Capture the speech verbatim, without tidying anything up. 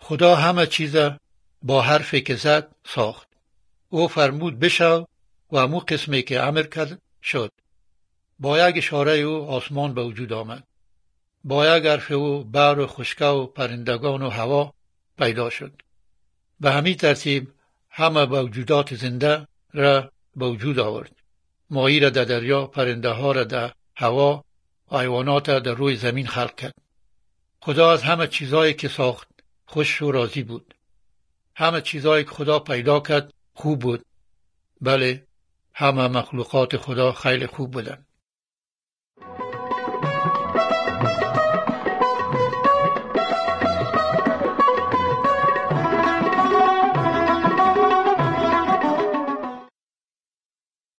خدا همه چیز با حرفی که زد ساخت. او فرمود بشو و همون قسمی که امر کرد شد. با یک اشاره او آسمان به وجود آمد. با یک حرف او بحر و خشکی و پرندگان و هوا پیدا شد. به همین ترتیب همه موجودات زنده را به وجود آورد. ماهی را در دریا، پرنده ها را در هوا، حیوانات را در روی زمین خلق کرد. خدا از همه چیزایی که ساخت خوش و راضی بود. همه چیزایی که خدا پیدا کرد خوب بود. بله، همه مخلوقات خدا خیلی خوب بودند.